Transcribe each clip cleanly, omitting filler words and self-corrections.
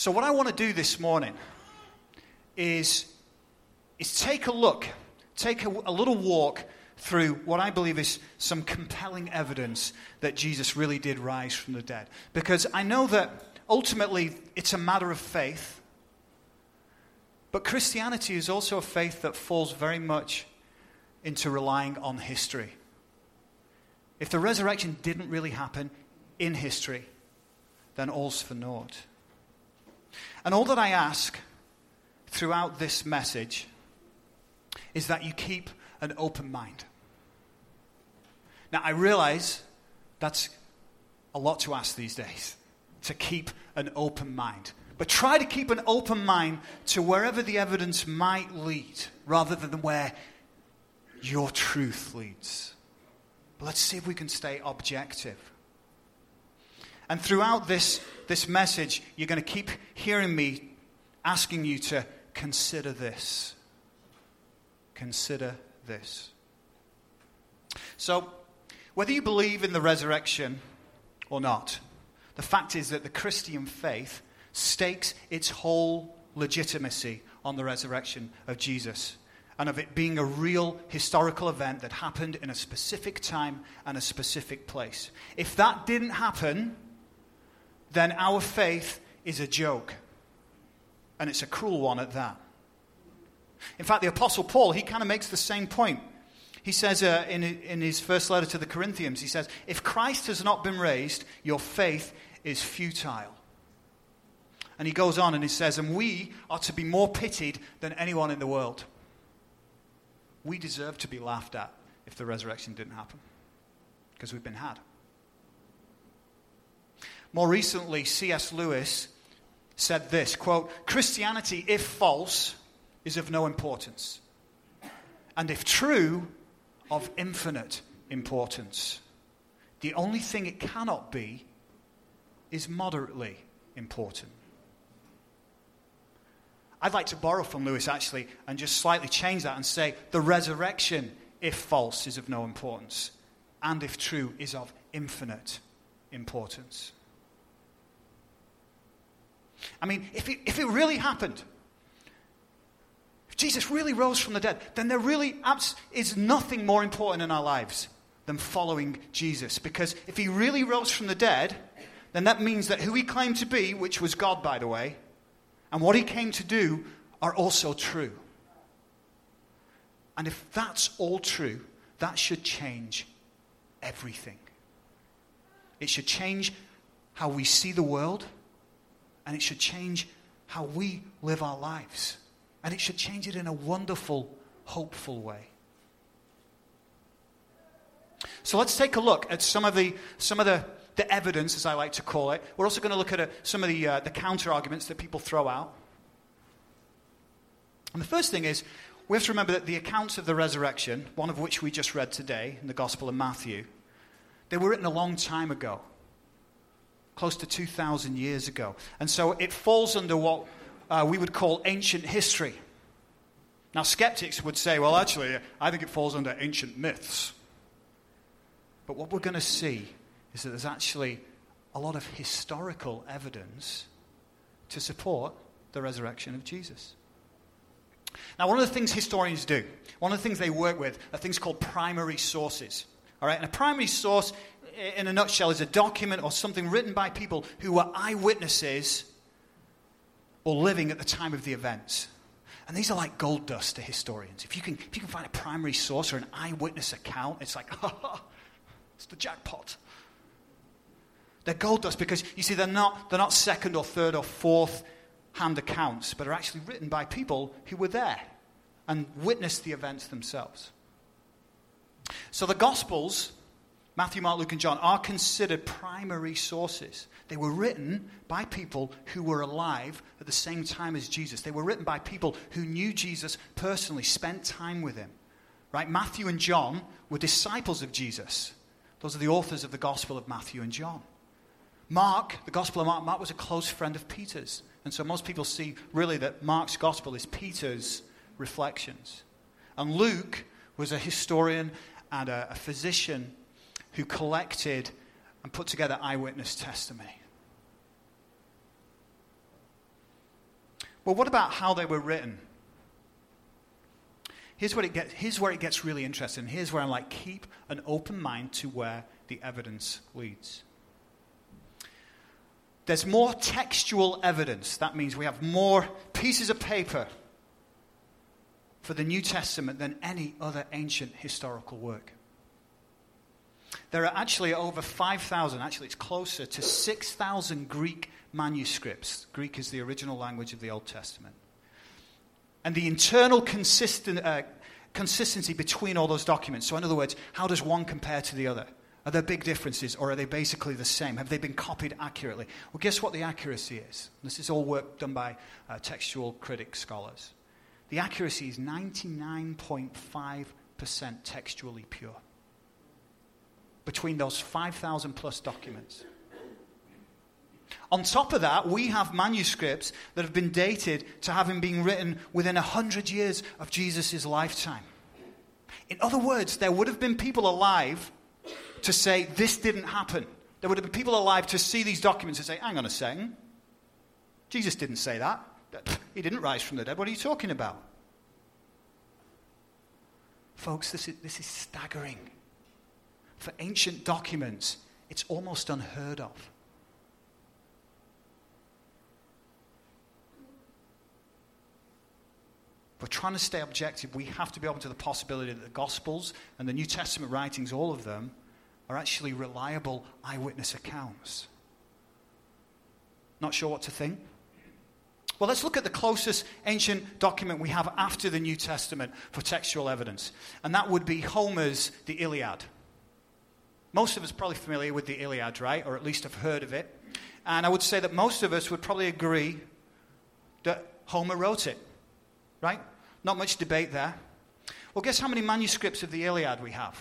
So what I want to do this morning is take a look, take a little walk through what I believe is some compelling evidence that Jesus really did rise from the dead. Because I know that ultimately it's a matter of faith, but Christianity is also a faith that falls very much into relying on history. If the resurrection didn't really happen in history, then all's for naught. And all that I ask throughout this message is that you keep an open mind. Now, I realize that's a lot to ask these days, to keep an open mind. But try to keep an open mind to wherever the evidence might lead, rather than where your truth leads. But let's see if we can stay objective. And throughout this message, you're going to keep hearing me asking you to consider this. Consider this. So, whether you believe in the resurrection or not, the fact is that the Christian faith stakes its whole legitimacy on the resurrection of Jesus and of it being a real historical event that happened in a specific time and a specific place. If that didn't happen, then our faith is a joke. And it's a cruel one at that. In fact, the Apostle Paul, he kind of makes the same point. He says in his first letter to the Corinthians, he says, if Christ has not been raised, your faith is futile. And he goes on and he says, and we are to be more pitied than anyone in the world. We deserve to be laughed at if the resurrection didn't happen, because we've been had. More recently, C.S. Lewis said this, quote, Christianity, if false, is of no importance, and if true, of infinite importance. The only thing it cannot be is moderately important. I'd like to borrow from Lewis, actually, and just slightly change that and say, the resurrection, if false, is of no importance, and if true, is of infinite importance. I mean, if it really happened, if Jesus really rose from the dead, then there really is nothing more important in our lives than following Jesus. Because if he really rose from the dead, then that means that who he claimed to be, which was God, by the way, and what he came to do are also true. And if that's all true, that should change everything. It should change how we see the world, and it should change how we live our lives. And it should change it in a wonderful, hopeful way. So let's take a look at some of the evidence, as I like to call it. We're also going to look at some of the counter-arguments that people throw out. And the first thing is, we have to remember that the accounts of the resurrection, one of which we just read today in the Gospel of Matthew, they were written a long time ago, close to 2,000 years ago. And so it falls under what we would call ancient history. Now, skeptics would say, well, actually, I think it falls under ancient myths. But what we're going to see is that there's actually a lot of historical evidence to support the resurrection of Jesus. Now, one of the things historians do, one of the things they work with are things called primary sources. All right? And a primary source, in a nutshell, is a document or something written by people who were eyewitnesses or living at the time of the events. And these are like gold dust to historians. If you can find a primary source or an eyewitness account, it's like, it's the jackpot. They're gold dust because, you see, they're not second or third or fourth hand accounts, but are actually written by people who were there and witnessed the events themselves. So the Gospels, Matthew, Mark, Luke, and John, are considered primary sources. They were written by people who were alive at the same time as Jesus. They were written by people who knew Jesus personally, spent time with him. Right? Matthew and John were disciples of Jesus. Those are the authors of the Gospel of Matthew and John. Mark, the Gospel of Mark was a close friend of Peter's. And so most people see really that Mark's Gospel is Peter's reflections. And Luke was a historian and a physician who collected and put together eyewitness testimony. Well, what about how they were written? Here's where it gets really interesting. Here's where I'm like, keep an open mind to where the evidence leads. There's more textual evidence. That means we have more pieces of paper for the New Testament than any other ancient historical work. There are actually over 5,000, actually it's closer to 6,000 Greek manuscripts. Greek is the original language of the Old Testament. And the internal consistency between all those documents. So in other words, how does one compare to the other? Are there big differences, or are they basically the same? Have they been copied accurately? Well, guess what the accuracy is? This is all work done by textual critic scholars. The accuracy is 99.5% textually pure between those 5,000 plus documents. On top of that, we have manuscripts that have been dated to having been written within 100 years of Jesus' lifetime. In other words, there would have been people alive to say this didn't happen. There would have been people alive to see these documents and say, hang on a second, Jesus didn't say that. He didn't rise from the dead. What are you talking about? Folks, this is staggering. For ancient documents, it's almost unheard of. If we're trying to stay objective, we have to be open to the possibility that the Gospels and the New Testament writings, all of them, are actually reliable eyewitness accounts. Not sure what to think? Well, let's look at the closest ancient document we have after the New Testament for textual evidence. And that would be Homer's The Iliad. Most of us are probably familiar with the Iliad, right? Or at least have heard of it. And I would say that most of us would probably agree that Homer wrote it, right? Not much debate there. Well, guess how many manuscripts of the Iliad we have?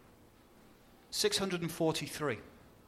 643.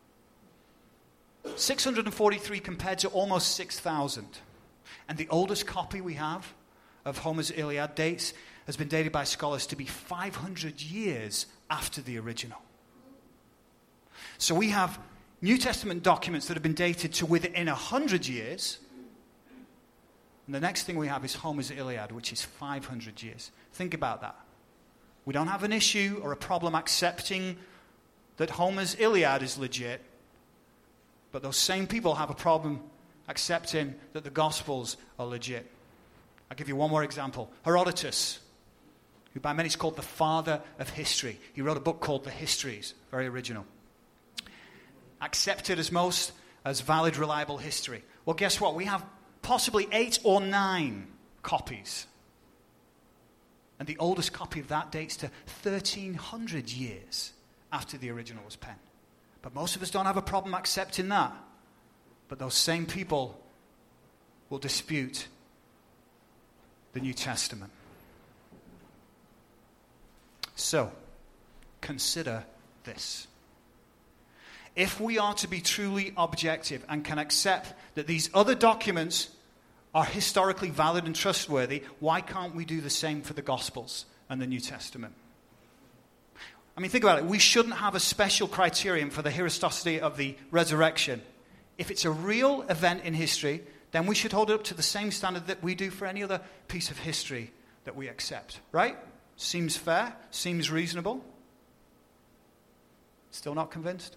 643 compared to almost 6,000. And the oldest copy we have of Homer's Iliad has been dated by scholars to be 500 years after the original. So we have New Testament documents that have been dated to within 100 years. And the next thing we have is Homer's Iliad, which is 500 years. Think about that. We don't have an issue or a problem accepting that Homer's Iliad is legit, but those same people have a problem accepting that the Gospels are legit. I'll give you one more example. Herodotus, who by many is called the father of history. He wrote a book called The Histories, very original. Accepted as valid, reliable history. Well, guess what? We have possibly 8 or 9 copies. And the oldest copy of that dates to 1,300 years after the original was penned. But most of us don't have a problem accepting that. But those same people will dispute the New Testament. So, consider this. If we are to be truly objective and can accept that these other documents are historically valid and trustworthy, why can't we do the same for the Gospels and the New Testament? I mean, think about it. We shouldn't have a special criterion for the historicity of the resurrection. If it's a real event in history, then we should hold it up to the same standard that we do for any other piece of history that we accept. Right? Seems fair? Seems reasonable? Still not convinced?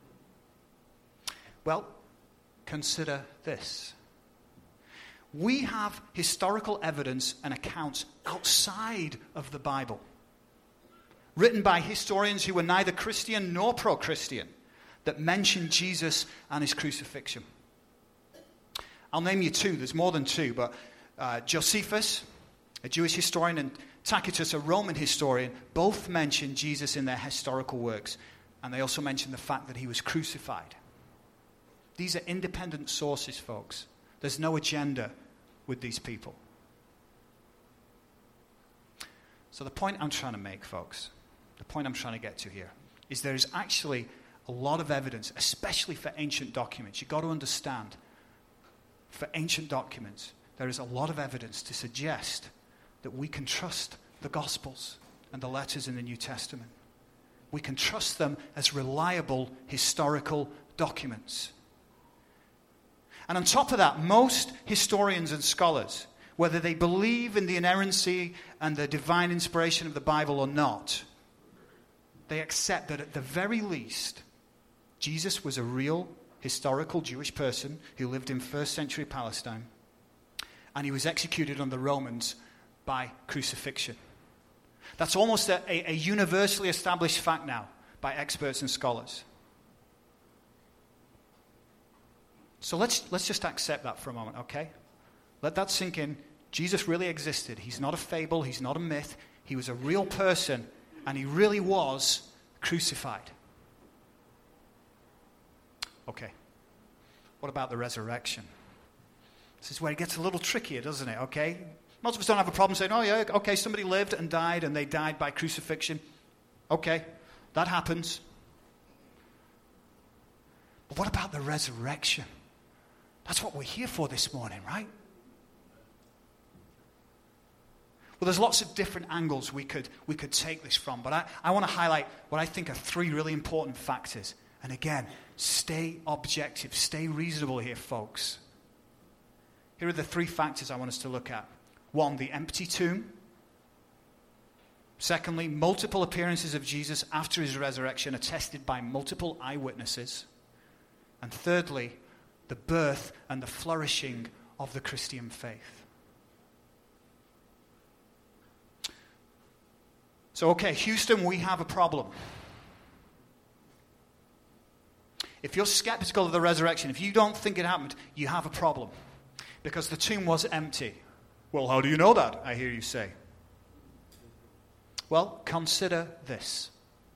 Well, consider this. We have historical evidence and accounts outside of the Bible, written by historians who were neither Christian nor pro-Christian, that mention Jesus and his crucifixion. I'll name you 2. There's more than 2, but Josephus, a Jewish historian, and Tacitus, a Roman historian, both mention Jesus in their historical works, and they also mention the fact that he was crucified. These are independent sources, folks. There's no agenda with these people. So the point I'm trying to make, folks, the point I'm trying to get to here, is there is actually a lot of evidence, especially for ancient documents. You've got to understand, for ancient documents, there is a lot of evidence to suggest that we can trust the Gospels and the letters in the New Testament. We can trust them as reliable historical documents. And on top of that, most historians and scholars whether they believe in the inerrancy and the divine inspiration of the Bible or not, they accept that at the very least, Jesus was a real historical Jewish person who lived in first century Palestine, and he was executed on the Romans by crucifixion. That's almost a universally established fact now by experts and scholars. So let's just accept that for a moment, okay? Let that sink in. Jesus really existed. He's not a fable. He's not a myth. He was a real person, and he really was crucified. Okay. What about the resurrection? This is where it gets a little trickier, doesn't it, okay? Most of us don't have a problem saying, oh yeah, okay, somebody lived and died, and they died by crucifixion. Okay, that happens. But what about the resurrection? That's what we're here for this morning, right? Well, there's lots of different angles we could take this from, but I want to highlight what I think are three really important factors. And again, stay objective, stay reasonable here, folks. Here are the three factors I want us to look at. One, the empty tomb. Secondly, multiple appearances of Jesus after his resurrection attested by multiple eyewitnesses. And thirdly, the birth and the flourishing of the Christian faith. So, okay, Houston, we have a problem. If you're skeptical of the resurrection, if you don't think it happened, you have a problem. Because the tomb was empty. Well, how do you know that? I hear you say. Well, consider this.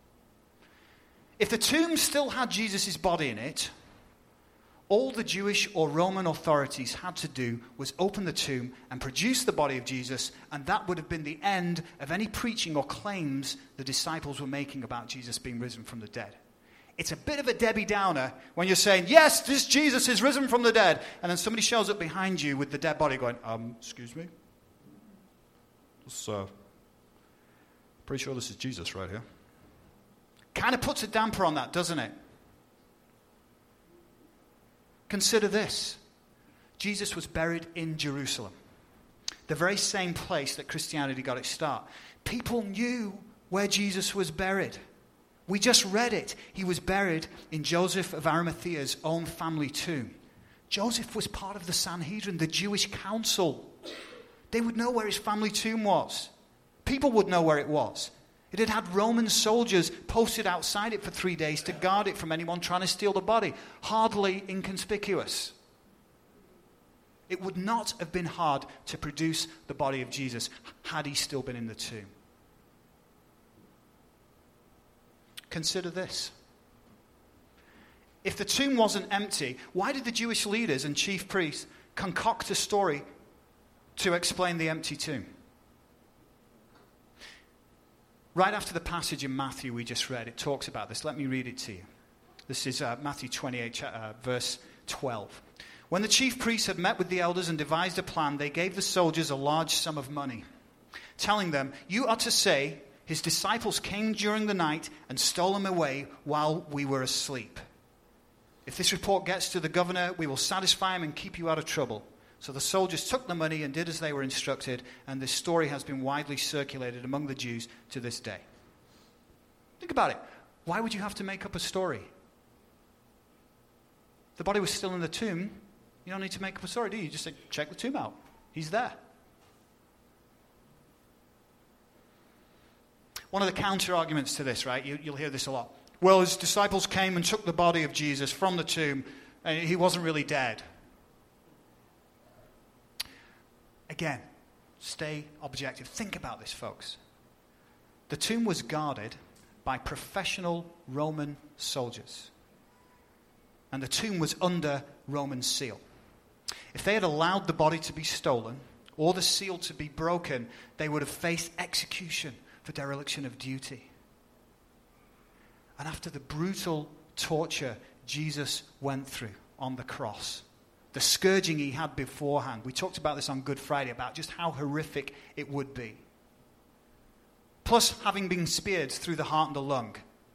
If the tomb still had Jesus' body in it, all the Jewish or Roman authorities had to do was open the tomb and produce the body of Jesus, and that would have been the end of any preaching or claims the disciples were making about Jesus being risen from the dead. It's a bit of a Debbie Downer when you're saying, yes, this Jesus is risen from the dead, and then somebody shows up behind you with the dead body going, excuse me? Pretty sure this is Jesus right here. Kind of puts a damper on that, doesn't it? Consider this. Jesus was buried in Jerusalem, the very same place that Christianity got its start. People knew where Jesus was buried. We just read it. He was buried in Joseph of Arimathea's own family tomb. Joseph was part of the Sanhedrin, the Jewish council. They would know where his family tomb was. People would know where it was. It had had Roman soldiers posted outside it for 3 days to guard it from anyone trying to steal the body. Hardly inconspicuous. It would not have been hard to produce the body of Jesus had he still been in the tomb. Consider this. If the tomb wasn't empty, why did the Jewish leaders and chief priests concoct a story to explain the empty tomb? Right after the passage in Matthew we just read, it talks about this. Let me read it to you. This is Matthew 28, verse 12. When the chief priests had met with the elders and devised a plan, they gave the soldiers a large sum of money, telling them, you are to say, his disciples came during the night and stole him away while we were asleep. If this report gets to the governor, we will satisfy him and keep you out of trouble. So the soldiers took the money and did as they were instructed, and this story has been widely circulated among the Jews to this day. Think about it. Why would you have to make up a story? The body was still in the tomb. You don't need to make up a story, do you? You just say, check the tomb out. He's there. One of the counter-arguments to this, right? You'll hear this a lot. Well, his disciples came and took the body of Jesus from the tomb, and he wasn't really dead. Again, stay objective. Think about this, folks. The tomb was guarded by professional Roman soldiers. And the tomb was under Roman seal. If they had allowed the body to be stolen or the seal to be broken, they would have faced execution for dereliction of duty. And after the brutal torture Jesus went through on the cross, the scourging he had beforehand. We talked about this on Good Friday, about just how horrific it would be. Plus, having been speared through the heart and the lung,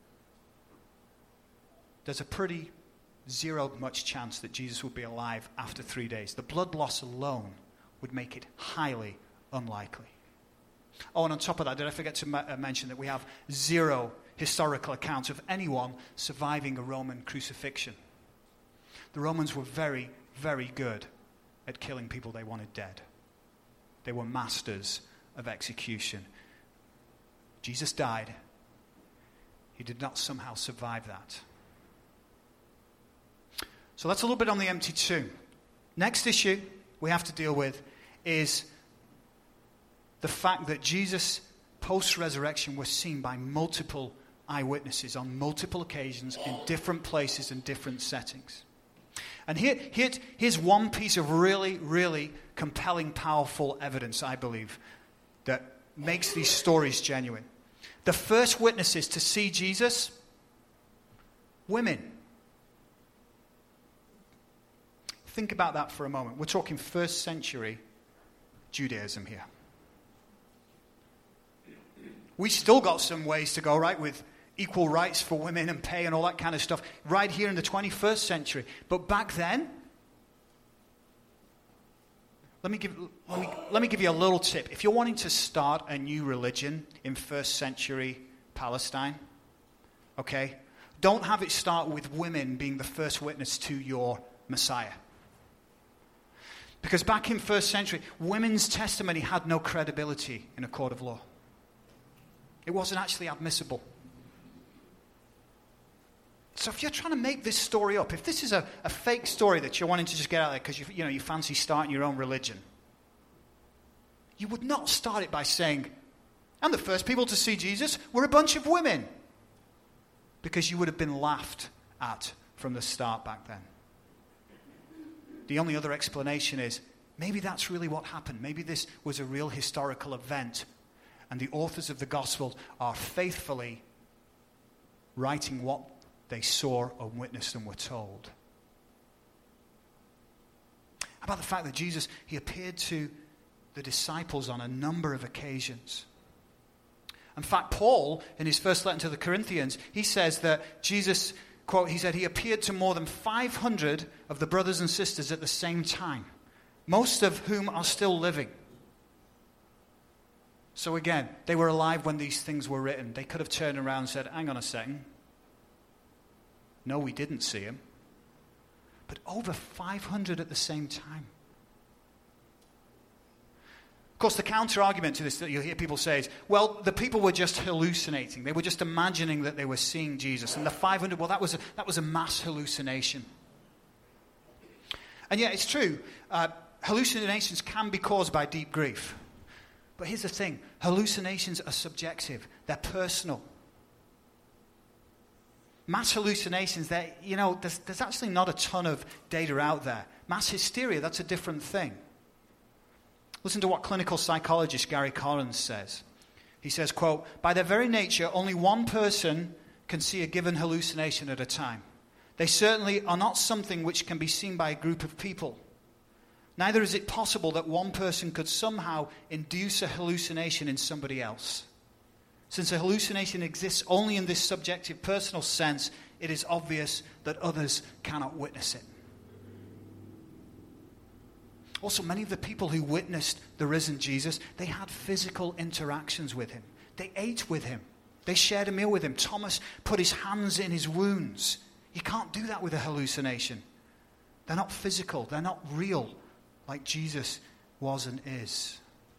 there's a pretty zero much chance that Jesus would be alive after 3 days. The blood loss alone would make it highly unlikely. Oh, and on top of that, did I forget to mention that we have zero historical accounts of anyone surviving a Roman crucifixion? The Romans were very, very good at killing people they wanted dead. They were masters of execution. Jesus died. He did not somehow survive that. So that's a little bit on the empty tomb. Next issue we have to deal with is the fact that Jesus, post-resurrection, was seen by multiple eyewitnesses on multiple occasions in different places and different settings. And here's one piece of really, really compelling, powerful evidence, I believe, that makes these stories genuine. The first witnesses to see Jesus, women. Think about that for a moment. We're talking first century Judaism here. We still got some ways to go, right, with equal rights for women and pay and all that kind of stuff, right here in the 21st century. But back then, let me give you a little tip. If you're wanting to start a new religion in first century Palestine, okay, don't have it start with women being the first witness to your Messiah. Because back in first century, women's testimony had no credibility in a court of law. It wasn't actually admissible. So if you're trying to make this story up, if this is a fake story that you're wanting to just get out there because you fancy starting your own religion, you would not start it by saying, and the first people to see Jesus were a bunch of women. Because you would have been laughed at from the start back then. The only other explanation is, maybe that's really what happened. Maybe this was a real historical event. And the authors of the gospel are faithfully writing what they saw and witnessed and were told. How about the fact that Jesus, he appeared to the disciples on a number of occasions. In fact, Paul, in his first letter to the Corinthians, he says that Jesus, quote, he said he appeared to more than 500 of the brothers and sisters at the same time, most of whom are still living. So again, they were alive when these things were written. They could have turned around and said, hang on a second. No, we didn't see him. But over 500 at the same time. Of course, the counter-argument to this that you'll hear people say is, well, the people were just hallucinating. They were just imagining that they were seeing Jesus. And the 500, well, that was a mass hallucination. And yet, it's true. Hallucinations can be caused by deep grief. But here's the thing. Hallucinations are subjective. They're personal. Mass hallucinations, there's actually not a ton of data out there. Mass hysteria, that's a different thing. Listen to what clinical psychologist Gary Collins says. He says, quote, by their very nature, only one person can see a given hallucination at a time. They certainly are not something which can be seen by a group of people. Neither is it possible that one person could somehow induce a hallucination in somebody else. Since a hallucination exists only in this subjective personal sense, it is obvious that others cannot witness it. Also, many of the people who witnessed the risen Jesus, they had physical interactions with him. They ate with him. They shared a meal with him. Thomas put his hands in his wounds. You can't do that with a hallucination. They're not physical. They're not real like Jesus was and is.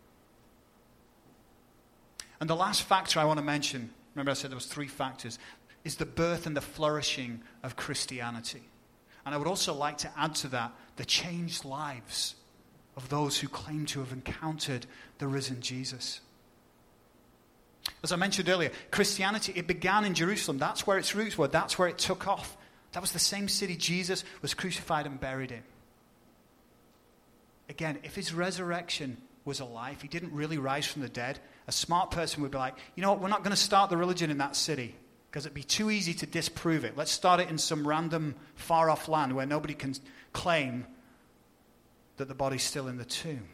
And the last factor I want to mention, remember I said there was 3 factors, is the birth and the flourishing of Christianity. And I would also like to add to that the changed lives of those who claim to have encountered the risen Jesus. As I mentioned earlier, Christianity, it began in Jerusalem. That's where its roots were. That's where it took off. That was the same city Jesus was crucified and buried in. Again, if his resurrection was a lie, if he didn't really rise from the dead, a smart person would be like, you know what, we're not going to start the religion in that city because it'd be too easy to disprove it. Let's start it in some random far-off land where nobody can claim that the body's still in the tomb.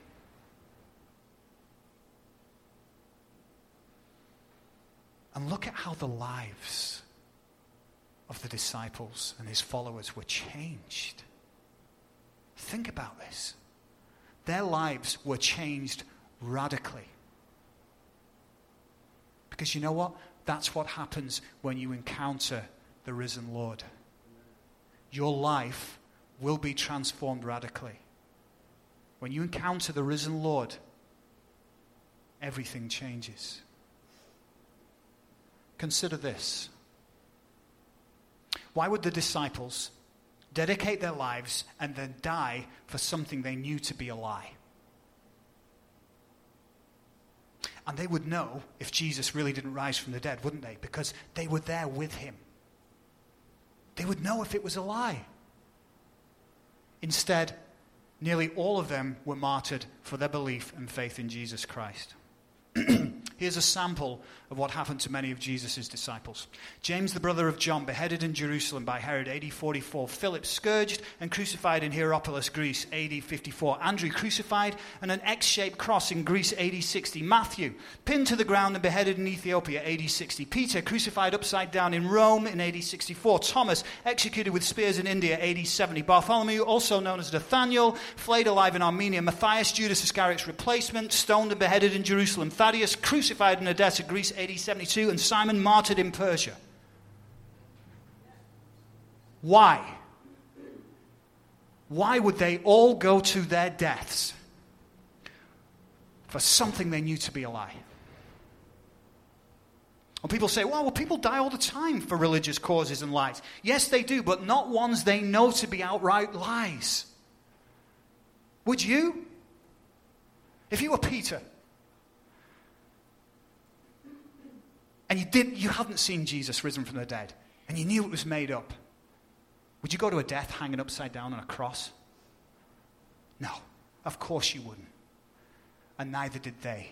And look at how the lives of the disciples and his followers were changed. Think about this. their lives were changed radically. Because you know what? That's what happens when you encounter the risen Lord. Your life will be transformed radically. When you encounter the risen Lord, everything changes. Consider this. Why would the disciples dedicate their lives and then die for something they knew to be a lie? And they would know if Jesus really didn't rise from the dead, wouldn't they? Because they were there with him. They would know if it was a lie. Instead, nearly all of them were martyred for their belief and faith in Jesus Christ. Here's a sample of what happened to many of Jesus' disciples. James, the brother of John, beheaded in Jerusalem by Herod, AD 44. Philip, scourged and crucified in Hierapolis, Greece, AD 54. Andrew, crucified on an X-shaped cross in Greece, AD 60. Matthew, pinned to the ground and beheaded in Ethiopia, AD 60. Peter, crucified upside down in Rome in AD 64. Thomas, executed with spears in India, AD 70. Bartholomew, also known as Nathaniel, flayed alive in Armenia. Matthias, Judas Iscariot's replacement, stoned and beheaded in Jerusalem. Thaddeus, crucified in Edessa, Greece, AD 72, and Simon martyred in Persia. Why? Why would they all go to their deaths for something they knew to be a lie? Well, people say, well, people die all the time for religious causes and lies. Yes, they do, but not ones they know to be outright lies. Would you? If you were Peter, and you hadn't seen Jesus risen from the dead, and you knew it was made up, would you go to a death hanging upside down on a cross? No, of course you wouldn't. And neither did they.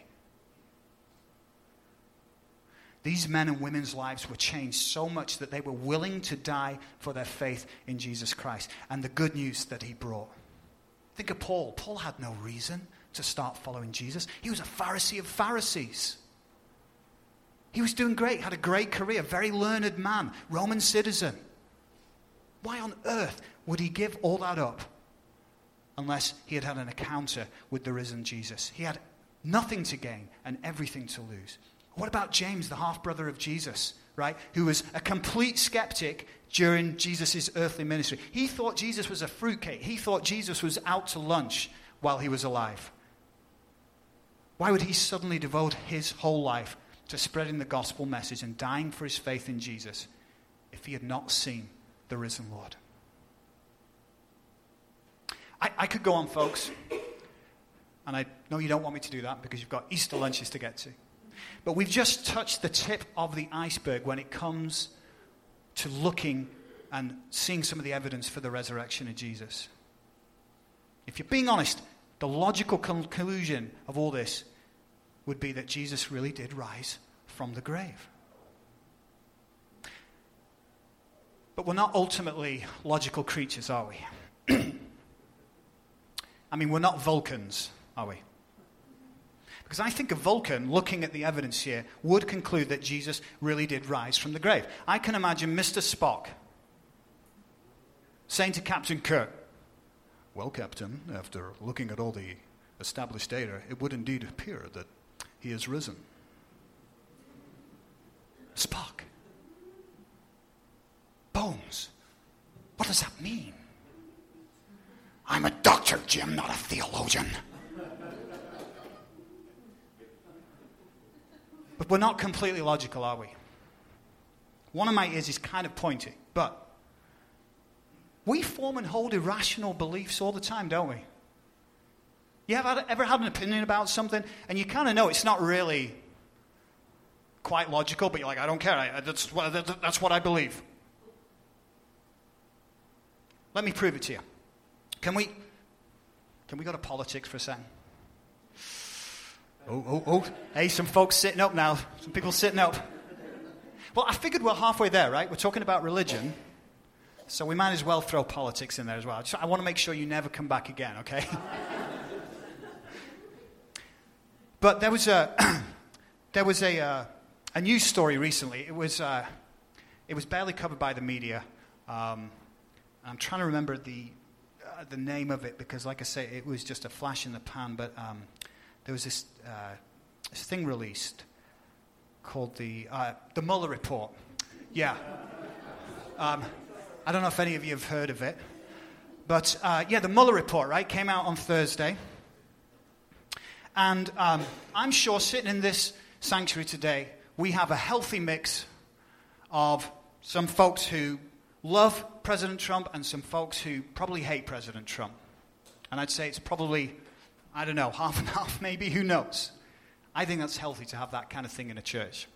These men and women's lives were changed so much that they were willing to die for their faith in Jesus Christ and the good news that he brought. Think of Paul. Paul had no reason to start following Jesus. He was a Pharisee of Pharisees. He was doing great, had a great career, very learned man, Roman citizen. Why on earth would he give all that up unless he had had an encounter with the risen Jesus? He had nothing to gain and everything to lose. What about James, the half-brother of Jesus, right? Who was a complete skeptic during Jesus' earthly ministry. He thought Jesus was a fruitcake. He thought Jesus was out to lunch while he was alive. Why would he suddenly devote his whole life to spreading the gospel message and dying for his faith in Jesus if he had not seen the risen Lord? I could go on, folks, and I know you don't want me to do that because you've got Easter lunches to get to. But we've just touched the tip of the iceberg when it comes to looking and seeing some of the evidence for the resurrection of Jesus. If you're being honest, the logical conclusion of all this would be that Jesus really did rise from the grave. But we're not ultimately logical creatures, are we? I mean, we're not Vulcans, are we? Because I think a Vulcan, looking at the evidence here, would conclude that Jesus really did rise from the grave. I can imagine Mr. Spock saying to Captain Kirk, "Well, Captain, after looking at all the established data, it would indeed appear that he is risen." Spock. Bones. What does that mean? I'm a doctor, Jim, not a theologian. But we're not completely logical, are we? One of my ears is kind of pointy, but we form and hold irrational beliefs all the time, don't we? You ever had an opinion about something, and you kind of know it's not really quite logical, but you're like, I don't care. That's what I believe. Let me prove it to you. Can we go to politics for a second? Oh. Hey, some folks sitting up now. Some people sitting up. Well, I figured we're halfway there, right? We're talking about religion, so we might as well throw politics in there as well. I want to make sure you never come back again, okay? But there was a news story recently. It was barely covered by the media. I'm trying to remember the name of it because, like I say, it was just a flash in the pan. But there was this thing released called the Mueller Report. Yeah. I don't know if any of you have heard of it. But, the Mueller Report, right, came out on Thursday. And I'm sure sitting in this sanctuary today, we have a healthy mix of some folks who love President Trump and some folks who probably hate President Trump. And I'd say it's probably, I don't know, half and half maybe, who knows. I think that's healthy to have that kind of thing in a church.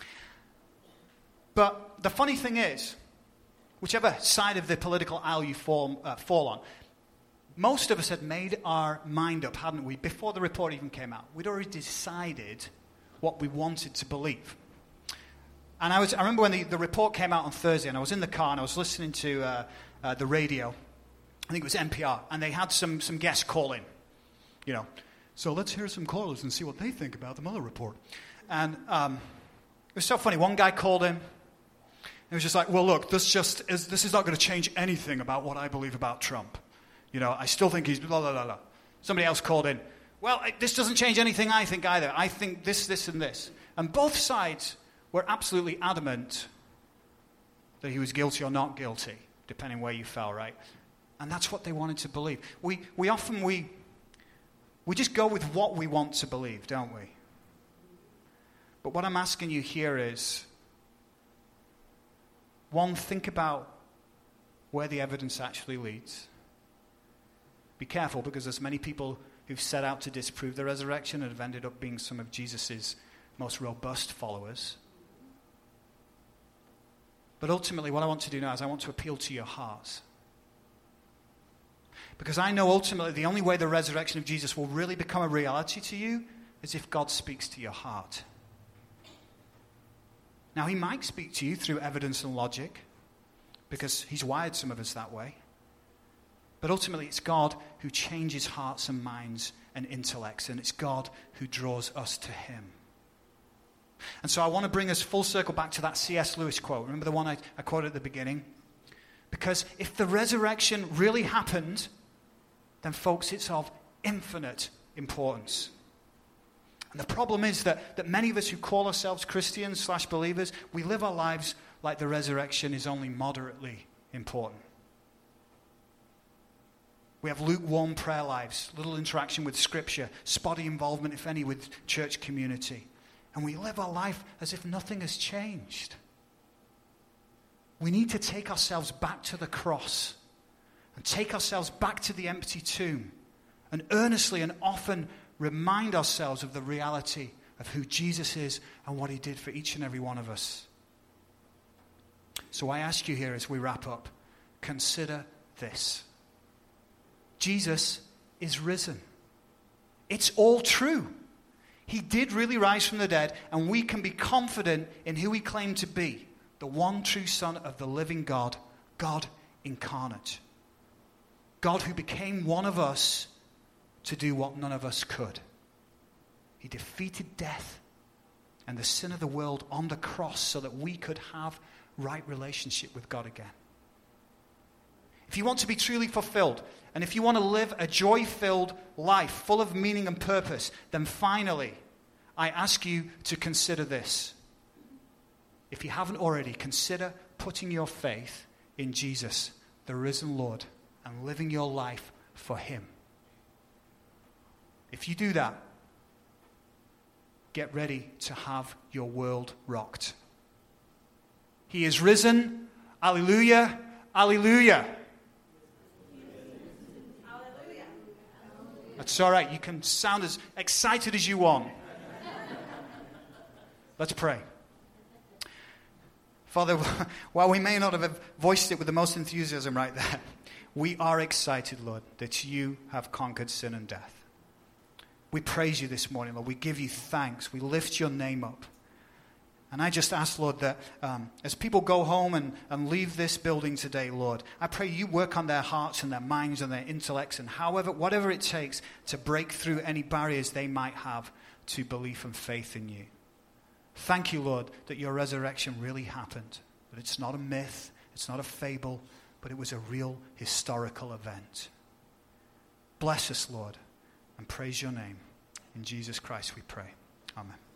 But the funny thing is, whichever side of the political aisle you fall on, most of us had made our mind up, hadn't we, before the report even came out. We'd already decided what we wanted to believe. And I remember when the report came out on Thursday, and I was in the car, and I was listening to the radio. I think it was NPR, and they had some guests call in. So let's hear some callers and see what they think about the Mueller report. And it was so funny. One guy called in. It was just like, well, look, this is not going to change anything about what I believe about Trump. I still think he's blah, blah, blah, blah. Somebody else called in. Well, this doesn't change anything I think either. I think this, and this. And both sides were absolutely adamant that he was guilty or not guilty, depending where you fell, right? And that's what they wanted to believe. We often just go with what we want to believe, don't we? But what I'm asking you here is, one, think about where the evidence actually leads. Be careful, because there's many people who've set out to disprove the resurrection and have ended up being some of Jesus' most robust followers. But ultimately, what I want to do now is I want to appeal to your hearts. Because I know ultimately the only way the resurrection of Jesus will really become a reality to you is if God speaks to your heart. Now, he might speak to you through evidence and logic, because he's wired some of us that way. But ultimately, it's God who changes hearts and minds and intellects, and it's God who draws us to him. And so I want to bring us full circle back to that C.S. Lewis quote. Remember the one I quoted at the beginning? Because if the resurrection really happened, then folks, it's of infinite importance. And the problem is that many of us who call ourselves Christians / believers, we live our lives like the resurrection is only moderately important. We have lukewarm prayer lives, little interaction with Scripture, spotty involvement, if any, with church community. And we live our life as if nothing has changed. We need to take ourselves back to the cross and take ourselves back to the empty tomb and earnestly and often remind ourselves of the reality of who Jesus is and what he did for each and every one of us. So I ask you here as we wrap up, consider this. Jesus is risen. It's all true. He did really rise from the dead, and we can be confident in who he claimed to be, the one true Son of the living God, God incarnate. God who became one of us to do what none of us could. He defeated death and the sin of the world on the cross so that we could have right relationship with God again. If you want to be truly fulfilled, and if you want to live a joy-filled life full of meaning and purpose, then finally, I ask you to consider this. If you haven't already, consider putting your faith in Jesus, the risen Lord, and living your life for him. If you do that, get ready to have your world rocked. He is risen. Alleluia. Alleluia. That's all right. You can sound as excited as you want. Let's pray. Father, while we may not have voiced it with the most enthusiasm right there, we are excited, Lord, that you have conquered sin and death. We praise you this morning, Lord. We give you thanks. We lift your name up. And I just ask, Lord, that as people go home and leave this building today, Lord, I pray you work on their hearts and their minds and their intellects and whatever it takes to break through any barriers they might have to belief and faith in you. Thank you, Lord, that your resurrection really happened. That it's not a myth, it's not a fable, but it was a real historical event. Bless us, Lord, and praise your name. In Jesus Christ we pray. Amen.